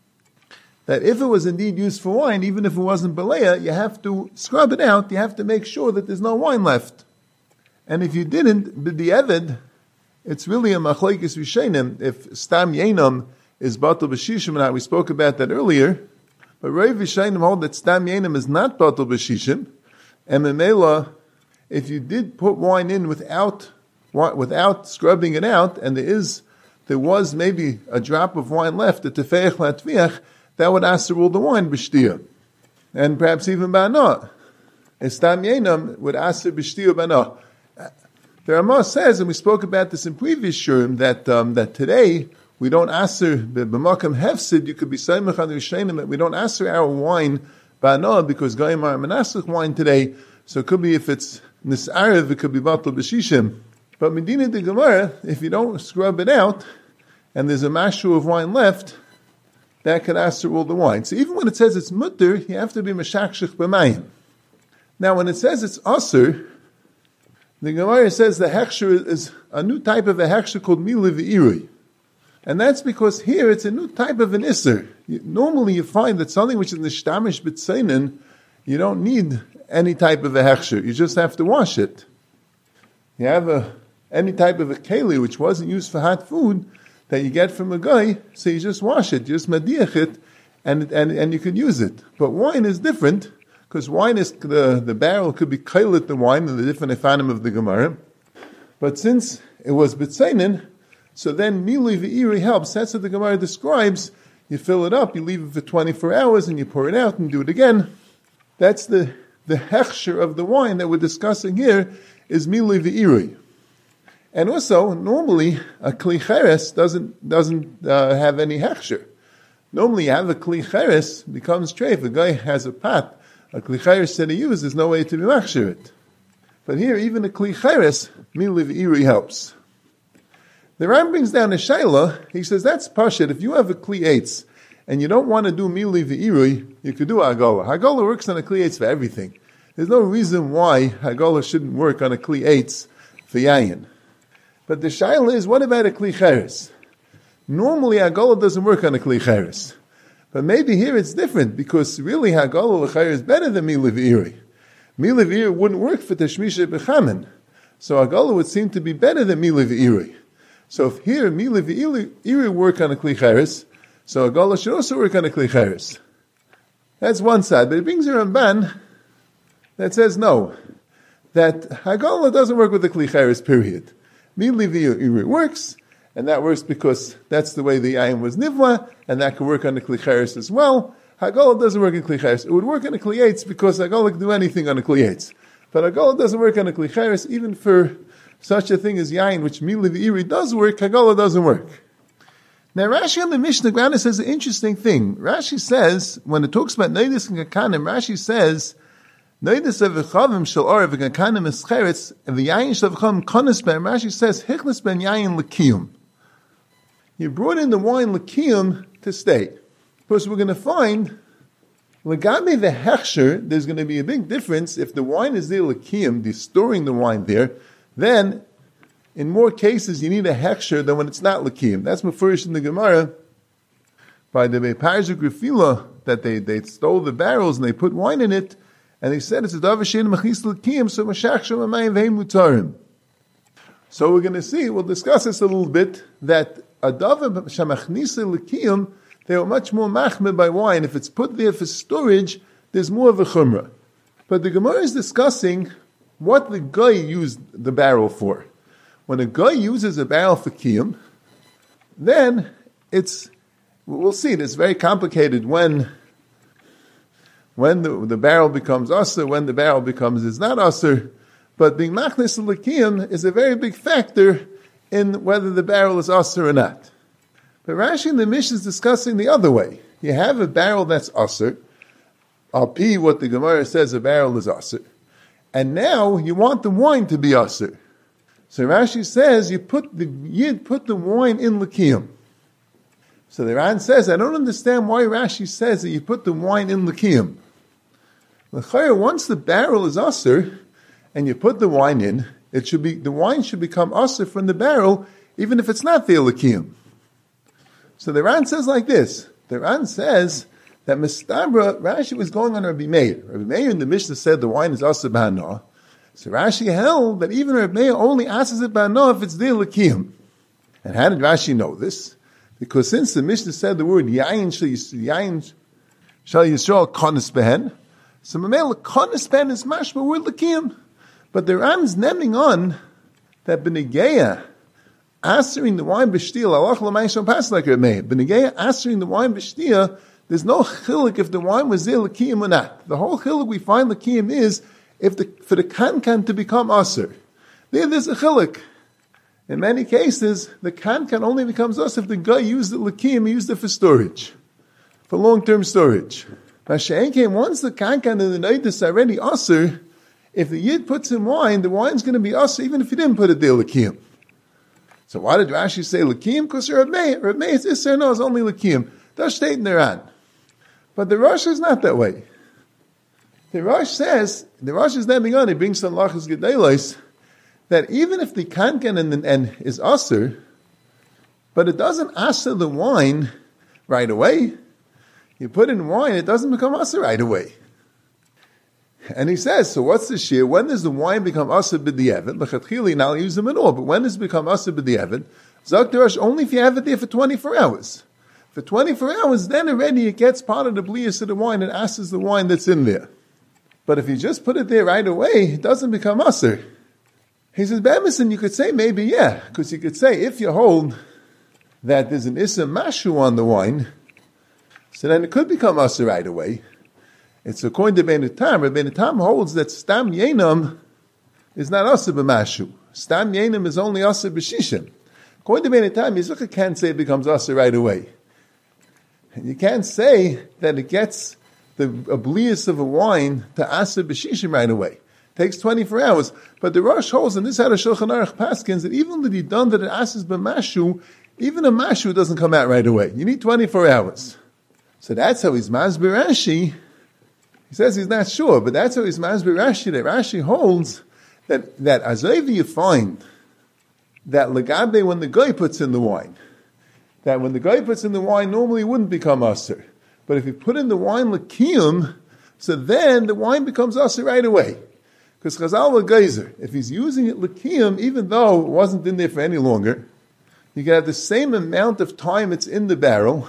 That if it was indeed used for wine, even if it wasn't beleah, you have to scrub it out. You have to make sure that there's no wine left. And if you didn't, b'di'evid, it's really a machlokes rishonim if stam yenam is batal b'shishim. And we spoke about that earlier. But Rav Rishonim hold that stam yenam is not batal b'shishim. And memela, if you did put wine in without without scrubbing it out, and there is there was maybe a drop of wine left, the tefeich latviach, that would ask to rule the wine b'shtiyah, and perhaps even b'anah. Stam yenam would ask to b'shtiyah b'anah. The Ramah says, and we spoke about this in previous shurim, that um, that today we don't aser b'makam hefsid. You could be saimach on the rishonim that we don't aser our wine b'anah because goyim are menasich wine today. So it could be if it's nisarev, it could be batal b'shishim. But medina de Gemara, if you don't scrub it out and there's a mashu of wine left, that could aser rule the wine. So even when it says it's mutter, you have to be meshachshich b'mayim. Now when it says it's aser, the Gemara says the hechsher is a new type of a hechsher called mila v'irui. And that's because here it's a new type of an isser. You, normally you find that something which is nishtamish b'tzeinin, you don't need any type of a hechsher. You just have to wash it. You have a, any type of a keli which wasn't used for hot food that you get from a guy, so you just wash it, you just madiach it, and, and, and you could use it. But wine is different, because wine is, the, the barrel could be kailit the wine in the different efanim of the Gemara. But since it was b'tzeinin, so then milui v'iri helps. That's what the Gemara describes. You fill it up, you leave it for twenty-four hours, and you pour it out and do it again. That's the, the hechsher of the wine that we're discussing here, is milui v'iri. And also, normally, a kli cheres doesn't, doesn't uh, have any hechsher. Normally, you have a kli cheres, becomes treif. A guy has a pot, a kli cheres that he uses, there's no way to be machshir it. But here, even a kli cheres, milui v'iri helps. The Ram brings down a shayla. He says that's pashut. If you have a kli eitz and you don't want to do milui v'irui, you could do hagolah. Hagolah works on a kli eitz for everything. There's no reason why hagolah shouldn't work on a kli eitz for yayin. But the shayla is, what about a kli cheres? Normally hagolah doesn't work on a kli cheres, but maybe here it's different because really hagolah l'chayr is better than milui v'irui. Milui v'irui wouldn't work for tashmisha b'chamen, so hagolah would seem to be better than milui v'irui. So if here, milui v'iri work on a kli cheres, so a hagolah should also work on a kli cheres. That's one side. But it brings a Ramban that says no, that hagolah doesn't work with the kli cheres, period. Milui v'iri works, and that works because that's the way the ayin was nivla, and that can work on the kli cheres as well. Hagolah doesn't work in kli cheres. It would work on a kli eitz because hagolah can do anything on a kli eitz. But hagolah doesn't work on a kli cheres, even for such a thing as yain, which milui v'iri does work, hagolah doesn't work. Now Rashi on the Mishnah Grana says an interesting thing. Rashi says, when it talks about neidus and kakanim, Rashi says, neidus avichavim shel or v'kakanim escheretz, and the yain shel avichavim konis ben, Rashi says, hichnas ben yain l'kiyum. You brought in the wine l'kiyum to stay. Because we're going to find, l'gabe the hechsher, there's going to be a big difference if the wine is there l'kiyum, the storing the wine there, then, in more cases, you need a hechsher than when it's not l'kiyum. That's mefurish in the Gemara by the Beparza Grafila, that they, they stole the barrels and they put wine in it, and they said it's a davar she'en machis l'kiyum, so mashach shem amayim v'heim mutarim. So we're going to see, we'll discuss this a little bit, that a davar shemachnisa l'kiyum, they were much more machmir by wine. If it's put there for storage, there's more of a chumrah. But the Gemara is discussing what the guy used the barrel for. When a guy uses a barrel for kiyum, then it's we'll see. It's very complicated when when the, the barrel becomes usher, when the barrel becomes is not usher. But being machnes l'kiyum is a very big factor in whether the barrel is usher or not. But Rashi in the Mishnah is discussing the other way. You have a barrel that's usher. I'll pee what the Gemara says a barrel is usher. And now you want the wine to be usher. So Rashi says you put the Yid put the wine in l'kiyum. So the Ran says, I don't understand why Rashi says that you put the wine in l'kiyum. L'chayr, once the barrel is usher, and you put the wine in, it should be the wine should become usher from the barrel, even if it's not the l'kiyum. So the Ran says like this. The Ran says that Mistabra, Rashi was going on Rabbi Meir. Rabbi Meir in the Mishnah said the wine is usher b'hana. So Rashi held that even Rabbi Meir only asks it b'hana if it's the l'kiyum. And how did Rashi know this? Because since the Mishnah said the word yayin shall Yisrael konis behen, so Mamela konis behen is mashma word l'kiyum. But the Ram's neming on that Benegeya answering the wine b'shtia, Allah l'mayishon pass like Rabbi Benegeya answering the wine b'shtia, there's no chiluk if the wine was there l'kiyum or not. The whole chiluk we find l'kiyum is if the for the kankan to become aser. There, there's a chiluk. In many cases, the kankan only becomes us if the guy used the l'kiyum, he used it for storage, for long-term storage. Mashiach came once the kankan in the night is already aser. If the Yid puts in wine, the wine's going to be aser even if he didn't put it there l'kiyum. So why did Rashi say l'kiyum? Because Reb Meir, Reb Meir is iser, no, it's only l'kiyum. That's state in the Ran. But the Rosh is not that way. The Rosh says, the Rosh is naming on, he brings some lachas gedelos, that even if the kankan and, and is aser, but it doesn't aser the wine right away. You put in wine, it doesn't become aser right away. And he says, so what's the shear? When does the wine become aser b'di'evet? L'chatchili, now I'll use them at all, but when does it become aser b'di'evet? Zok Rosh, only if you have it there for twenty-four hours. For twenty-four hours, then already it gets part of the blias of the wine and asers the wine that's in there. But if you just put it there right away, it doesn't become aser. He says, B'emison, you could say maybe, yeah, because you could say, if you hold that there's an Issa Mashu on the wine, so then it could become aser right away. It's according to Bein Tam. Bein Tam holds that Stam Yenam is not aser b'mashu. Stam Yenam is only aser b'shishim. According to Bein Tam, Yizukah can't say it becomes aser right away. And you can't say that it gets the oblius of a wine to aser b'shishim right away. Takes twenty-four hours. But the Rosh holds, and this had a Shulchan Aruch Paskins, that even the done that it asers b'mashu, even a mashu doesn't come out right away. You need twenty-four hours. So that's how he's Masbir Rashi. He says he's not sure, but that's how he's Masbir Rashi, that Rashi holds that, that Azavi you find that Lagabe when the guy puts in the wine, that when the guy puts in the wine, normally it wouldn't become aser. But if you put in the wine l'kiyum, so then the wine becomes aser right away. Because Chazal l'geizer, if he's using it l'kiyum, even though it wasn't in there for any longer, you can have the same amount of time it's in the barrel.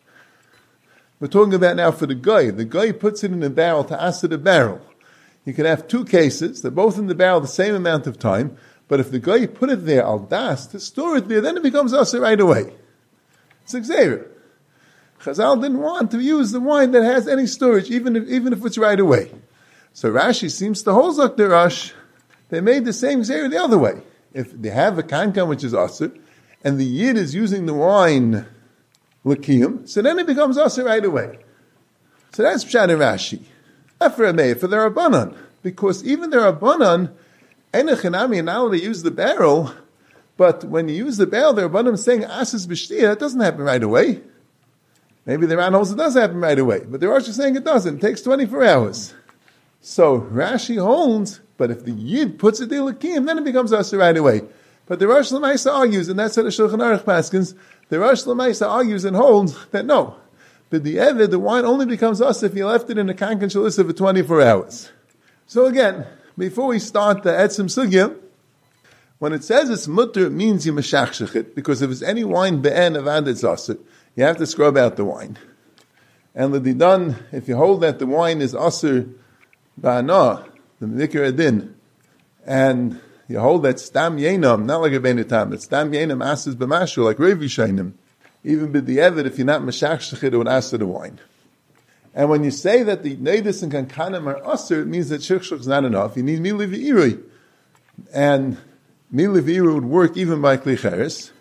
We're talking about now for the guy. The guy puts it in the barrel to aser the barrel. You can have two cases. They're both in the barrel the same amount of time. But if the guy put it there al das to store it there, then it becomes aser right away. It's exera. Chazal didn't want to use the wine that has any storage, even if, even if it's right away. So Rashi seems to hold Zok Derash. They made the same exera the other way. If they have a kankan which is aser, and the Yid is using the wine l'kiyum, so then it becomes aser right away. So that's Pshat and Rashi. Not for a Meir, for the Rabbanan. Because even the Rabbanan, Enechanami, and now they use the barrel, but when you use the barrel, the Rabbanan is saying ases b'shtia, it doesn't happen right away. Maybe the Ran holds it does happen right away, but the Rosh is saying it doesn't. It takes twenty-four hours. So Rashi holds, but if the Yid puts it there l'kiyum, then it becomes aser right away. But the Rosh L'maisa argues, and that's how the Shulchan Aruch Paskins, the Rosh L'maisa argues and holds that no, but the Eved, the wine only becomes aser if you left it in a kankan shalissa for twenty-four hours. So again, before we start the Etzim Sugya, when it says it's mutter, it means you meshachshech it, because if it's any wine be'en avad it's aser, you have to scrub out the wine. And l'didan, if you hold that the wine is aser ba'ana, the mikra adin, and you hold that stam yenam, not like a benetam, that stam yenam asers b'mashu, like Revi Shainim, even b'di'evet, if you're not meshachshechit, it would aser the wine. And when you say that the neidus and kankanim are aser, it means that shechshech is not enough. You need mili v'irui. And mili v'irui would work even by kli cheres.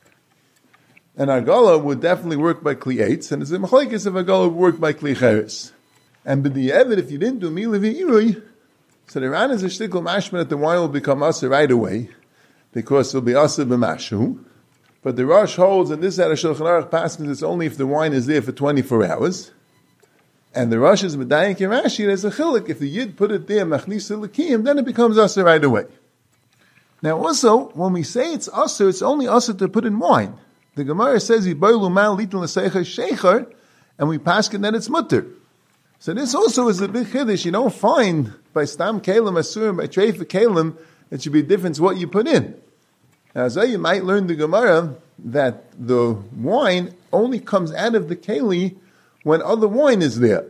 And argala would definitely work by kli eitz. And it's a machlekes if argala would work by kli cheres. And b'di'evet, if you didn't do mili v'irui, so the Ran is a shtickle mashman that the wine will become aser right away, because it will be aser b'mashu. But the Rosh holds, and this at a Shulchan Aruch Paskins, it's only if the wine is there for twenty-four hours. And the Rosh is Medayin Kirashi, there's a chilik. If the Yid put it there, Machnisa L'kiyim, then it becomes Aser right away. Now also, when we say it's Aser, it's only Aser to put in wine. The Gemara says, Yiboilu mal litan l'seicha sheicher, and we paskin that it's mutter. So this also is a big chiddush. You don't find by Stam Kalim Asurim, by Treifa Kalim, it should be a difference what you put in. Now, so you might learn the Gemara that the wine only comes out of the keli when other wine is there.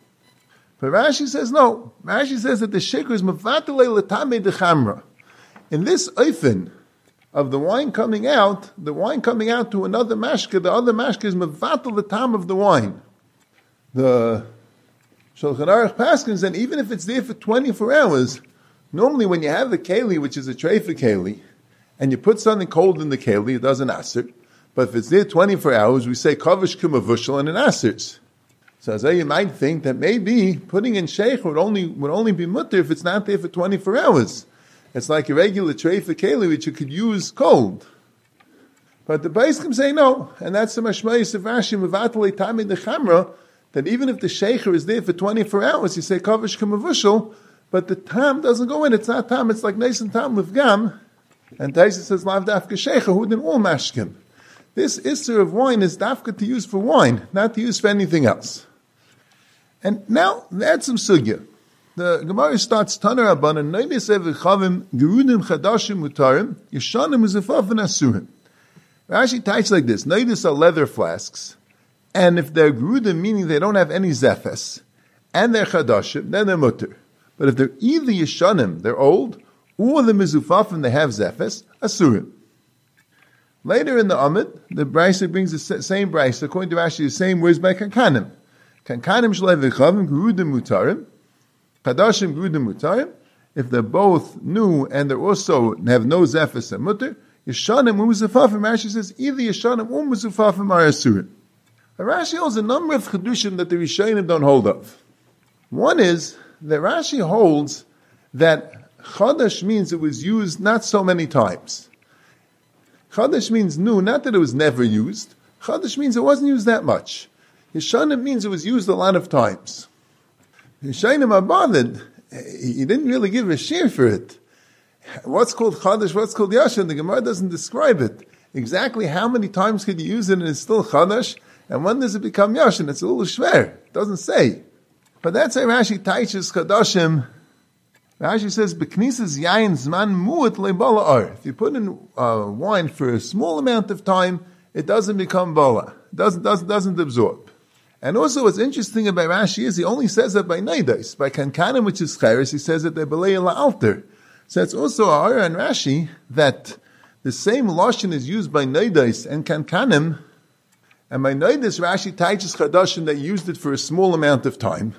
But Rashi says no. Rashi says that the shikr is mevatalei l'tamei dechamra. In this oifen of the wine coming out, the wine coming out to another mashka, the other mashka is mevatal the tam of the wine. The Shulchan Aruch Paskins, and even if it's there for twenty-four hours, normally when you have the keli, which is a treifa keli, and you put something cold in the keli, it doesn't aser. But if it's there twenty-four hours, we say kavish kumavushal and it asers. So as you might think that maybe putting in sheikh would only would only be mutter if it's not there for twenty-four hours. It's like a regular tray for keli which you could use cold. But the Baiskim say no, and that's the mashmayis of Rashi mevatalei tamei dechamra, that even if the sheikh is there for twenty-four hours, you say kavish kumavushal, but the tam doesn't go in. It's not tam. It's like nice and tam lifgam. And Taisa says lav dafka sheikh who didn't all mashkim. This isser of wine is dafka to use for wine, not to use for anything else. And now, that's some sugya. The Gemara starts, Tanar Rabbanan, Noibes Evechavim, Gerudim Chadashim Mutarim, Yeshanim Uzefafim Asurim. Rashi types like this, Noibes are leather flasks, and if they're Gerudim, meaning they don't have any zefes, and they're Chadashim, then they're mutter. But if they're either Yeshanim, they're old, or the Mizufafim, they have zefes, Asurim. Later in the Amid, the Brisa brings the same Brisa, according to Rashi, the same words by Kankanim. Kankanim shalei v'chavim gerudim mutarim, chadashim gerudim mutarim. If they're both new and they're also have no zefes and mutter, yeshanim umuzufafim. Rashi says either yeshanim or umuzufafim are asurim. Rashi holds a number of chedushim that the Rishonim don't hold of. One is that Rashi holds that chadash means it was used not so many times. Chadash means new, not that it was never used. Chadash means it wasn't used that much. Yeshanim means it was used a lot of times. Yeshanim are bothered. He didn't really give a share for it. What's called Chadash, what's called Yashan? The Gemara doesn't describe it. Exactly how many times could you use it and it's still Chadash? And when does it become Yashan? It's a little schwer. It doesn't say. But that's how Rashi taiches Chadashim. Rashi says, B'knisas yayin zman mu'at le'bala ar. If you put in uh, wine for a small amount of time, it doesn't become bala. It doesn't, doesn't, doesn't absorb. And also what's interesting about Rashi is he only says that by Neidos. By Kankanim, which is Chayres, he says that they're Belei La'alter. So it's also a Hara and Rashi that the same Lashon is used by Neidos and Kankanim. And by Neidos, Rashi teaches Chadashim that used it for a small amount of time.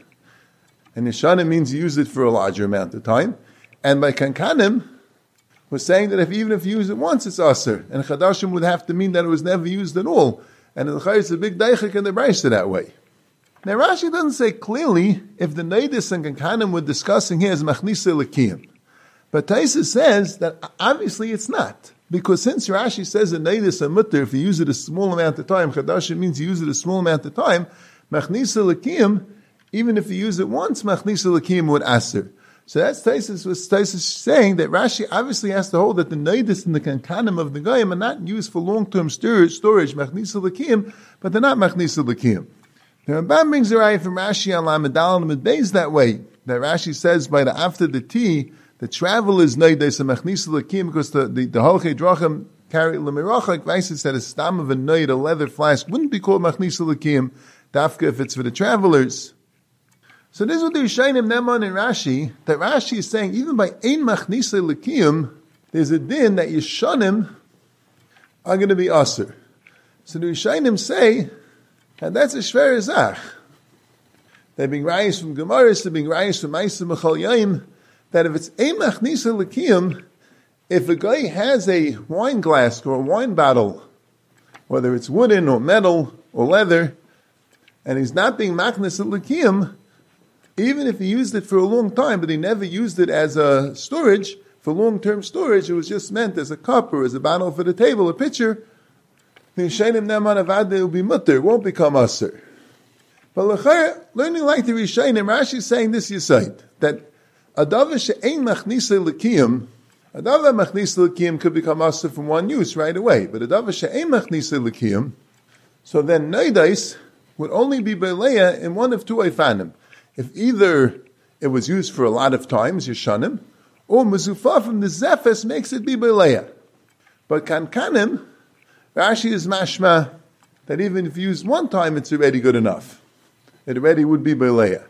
And Yeshanim means you use it for a larger amount of time. And by Kankanim, we're saying that if even if you use it once, it's Aser. And Chadashim would have to mean that it was never used at all. And the Chayr is a big daichik in the Brisa that way. Now Rashi doesn't say clearly if the Neidus and Kankanim we're discussing here is Machnisa L'kiyim. But Taisa says that obviously it's not. Because since Rashi says the Neidus and Mutter, if you use it a small amount of time, Chadashim means you use it a small amount of time, Machnisa L'kiyim, even if you use it once, Machnisa L'kiyim would aser. So that's Taisus was Taisus saying that Rashi obviously has to hold that the Neidus and the Kankanim of the Goyim are not used for long-term storage, storage Machnisa L'kiyim, but they're not Machnisa L'kiyim. The Rambam brings a raya from Rashi on Lamed and Medbeis that way, that Rashi says by the after the tea, the travel is Neidus and Machnisa L'kiyim because the, the, the Holchei Drachim carry L'mirachak, Rashi said a stam of a Neid, a leather flask, wouldn't be called Machnisa L'kiyim, dafka if it's for the travelers. So this is what the Rishonim Neman in Rashi, that Rashi is saying, even by Ein Machnisa L'kiyim, there's a din that Yeshanim are going to be Aser. So the Rishonim say, and that's a shver zach. They bring rayos from Gemaras, they bring rayos from Ma'aser Mechal Yaim, that if it's a machnisa l'kiyum, if a guy has a wine glass or a wine bottle, whether it's wooden or metal or leather, and he's not being machnisa l'kiyum, even if he used it for a long time, but he never used it as a storage, for long-term storage, it was just meant as a cup or as a bottle for the table, a pitcher, the Rishonim Ne'eman Avada will be mutter, it won't become aser. But l'chayr, learning like the Rishonim, Rashi is saying this yesod, that a davar she'ein machnisa l'kiyum, a davar machnisa l'kiyum could become aser from one use right away, but a davar she'ein machnisa l'kiyum, so then neidais would only be beleya in one of two ifanim. If either it was used for a lot of times, yeshanim, or mezufafim, the zefes makes it be beleya. But kankanim, Rashi is mashma that even if used one time, it's already good enough. It already would be beleya.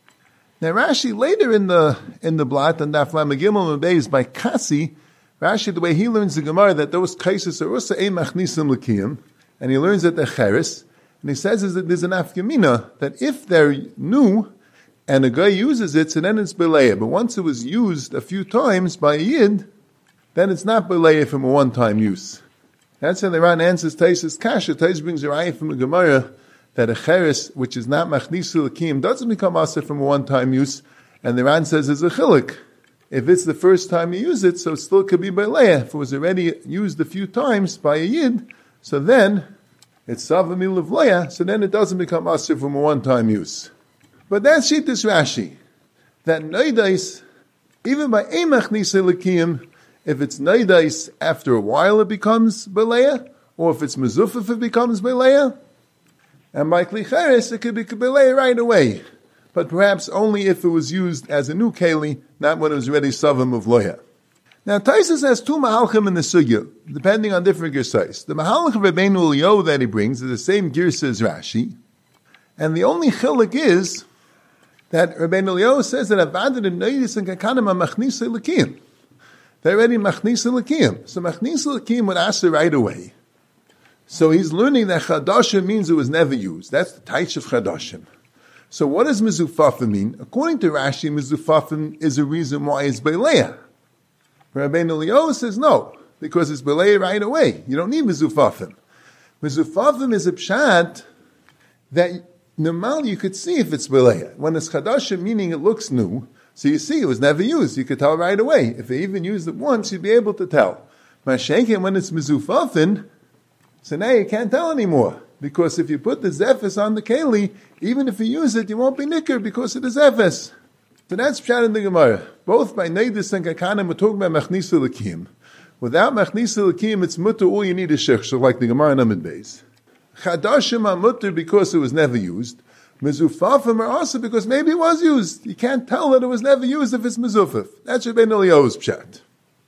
Now Rashi later in the in the blot and Daf Lamed Gimel Beis by Kasi, Rashi the way he learns the Gemara that those cases are also ein machnisim l'kiyum, and he learns that they're cheres, and he says is that there's an afkamina that if they're new and a guy uses it, so then it's beleya. But once it was used a few times by a yid, then it's not beleya from a one-time use. That's how the Ran answers Taisus Kasha. Tais brings a raya from the Gemara that a cheres, which is not machnisu l'kiyum, doesn't become aser from a one-time use, and the Ran says it's a chilik. If it's the first time you use it, so it still could be beleya. If it was already used a few times by a yid, so then it's savamil of leya, so then it doesn't become aser from a one-time use. But that's Shittas Rashi, that neidais, even by ein machnisu l'kiyum, if it's neidais, after a while it becomes beleya, or if it's mezufif it becomes beleya, and by kli cheres it could be beleya right away, but perhaps only if it was used as a new keli, not when it was already savim of loya. Now Taisus has two mahalchim in the sugya, depending on different girsais. The mahalch of Rabbeinu Eliyahu that he brings is the same girsa as Rashi, and the only chilik is that Rabbeinu Eliyahu says that Avad and Neidis and Kakanim are machnisa l'kiyum. They're already machnisa l'kiyum. So machnisa l'kiyum would aser right away. So he's learning that chadashim means it was never used. That's the taich of chadashim. So what does mezufafim mean? According to Rashi, mezufafim is a reason why it's beleya. Rabbeinu Eliyahu says no, because it's beleya right away. You don't need mezufafim. Mezufafim is a pshat that normally you could see if it's beleya. When it's chadashim, meaning it looks new, so you see it was never used. You could tell right away. If they even used it once, you'd be able to tell. Mashenkin, when it's mezufafin, so now you can't tell anymore. Because if you put the zefes on the keli, even if you use it, you won't be nicker because of the zefes. So that's pshat in the Gemara. Both by neidis and kakanim, we're talking about machnisa l'kiyum. Without machnisa l'kiyum, it's mutter, all you need is shechshel, like the Gemara in Amid Beis. Chadashim are mutter because it was never used. Mezufafim are also because maybe it was used. You can't tell that it was never used if it's mezufaf. That's Rabbeinu Eliyahu's pshat.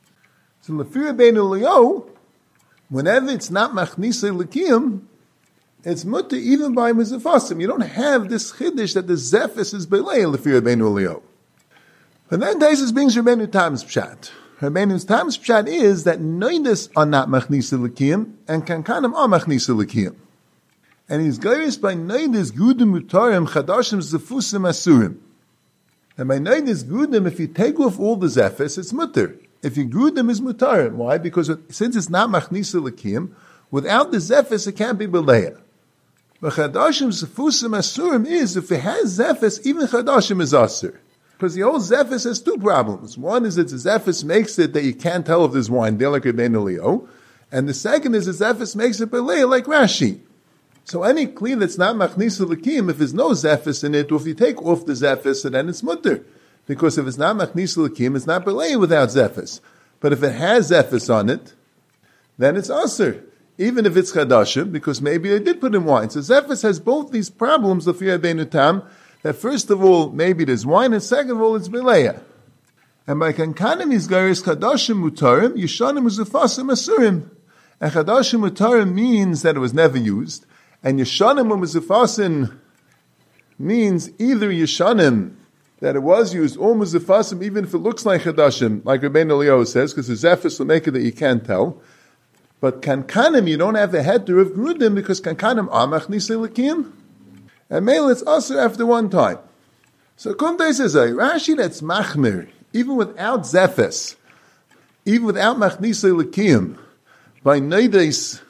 So Lefir Rabbeinu Eliyahu, whenever it's not machnisa l'kiyum, it's mutter even by mezufasim. You don't have this chiddush that the zefes is beleya Lefir Rabbeinu Eliyahu. But then Taisus brings Rabbeinu Tam's pshat. Rabbeinu Tam's pshat is that neidus are not machnisa l'kiyum and kankanim are machnisa l'kiyum. And he's geiris by neidus gudim mutarim chadashim zefusim asurim. And by neidus gudim, if you take off all the zefes, it's mutter. If you gudim is mutarim. Why? Because since it's not machnisa l'kiyum, without the zefes it can't be beleya. But chadashim zefusim asurim is, if it has zefes, even chadashim is asur. Because the whole zefes has two problems. One is that the zefes makes it that you can't tell if there's wine there, like Rabbeinu Eliyahu. And the second is the zefes makes it beleya, like Rashi. So any kli that's not machnisa l'kiyum, if there's no zefes in it, or if you take off the zefes, then it's mutter. Because if it's not machnisa l'kiyum, it's not beleya without zefes. But if it has zefes on it, then it's asur. Even if it's chadashim, because maybe they did put in wine. So zefes has both these problems of Rabbeinu Tam, that first of all, maybe there's wine, and second of all, it's beleya. And by kankanim is garis chadashim mutarim, yishanim uzufasim asurim. And chadashim mutarim means that it was never used, and yishanim uzufasim means either yishanim, that it was used, or muzufasim, even if it looks like chadashim, like Rabbeinu Eliyahu says, because the zefes will make it that you can't tell. But kankanim, you don't have the heter of grudim because kankanim are machnisa l'kiyum. And mele, it's also after one time. So Kuntai says, Rashi that's machmir, even without zephes, even without machnisa l'kiyum, by neides,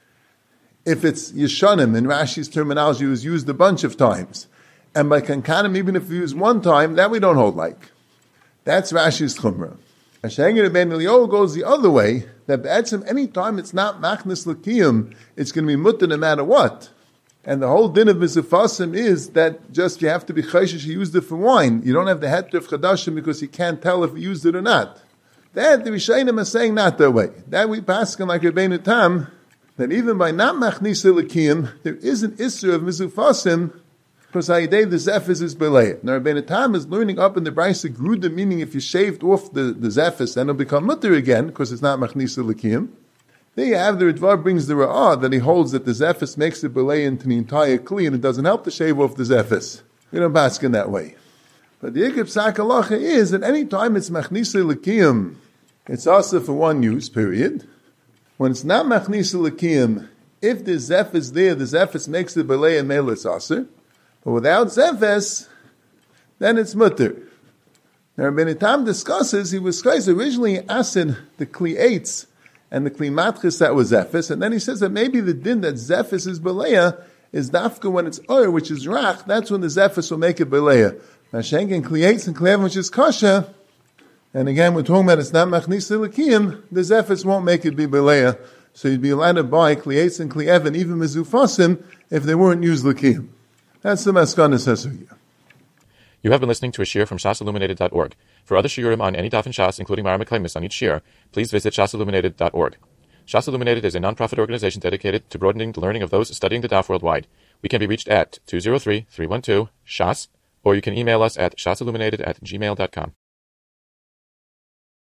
if it's yeshanim, in Rashi's terminology, it was used a bunch of times. And by kankanim, even if you use one time, that we don't hold like. That's Rashi's chumrah. Hashangan Ben Eliyahu goes the other way, that b'etzem any time it's not machnis l'kiyum, it's going to be mutter no matter what. And the whole din of mizufasim is that just you have to be chayshish, you used it for wine. You don't have the heter of chadashim because you can't tell if you used it or not. That the Rishayim are saying not that way. That we pass on like Rabbeinu Tam, that even by not machnis l'kiyum, there is an isser of mizufasim, because Hayidei the Zephys is Belay. Now Rabbeinu Tam is learning up in the Brisa Gruda, meaning if you shaved off the, the Zephys, then it'll become mutter again, because it's not Machnisa L'Kiyim. There you have the Ritvar brings the Ra'ah, that he holds that the Zephys makes it Belay into the entire Kli, and it doesn't help to shave off the Zephys. We don't bask in that way. But the Yikib Sak Halacha is that any time it's Machnisa L'Kiyim, it's also for one use, period. When it's not Machnisa L'Kiyim, if the Zephys there, the Zephys makes it Belay and Mele it's aser. But without Zephes, then it's mutter. Now Rabbeinu Tam discusses, he was originally asin the Kli Eitz and the Kli Matchis that was Zephes, and then he says that maybe the din that Zephes is Beleya is dafka when it's Ur, which is Rach, that's when the Zephes will make it Beleya. Now Shenk and Kli Eitz and Kli Even, which is Kasha, and again we're talking about it's not Machnisa L'Kiyim, the Zephes won't make it be Beleya, so you'd be allowed to buy Kli Eitz and Kli Even, even Mezufasim, if they weren't used L'Kiyim. That's the Maskana Sesugya. You have been listening to a shiur from shas illuminated dot org. For other shiurim on any daf in Shas, including Mara Meklemis on each shiur, please visit shas illuminated dot org. Shas Illuminated is a non-profit organization dedicated to broadening the learning of those studying the daf worldwide. We can be reached at two zero three, three one two, S H A S, or you can email us at shasilluminated at gmail dot com.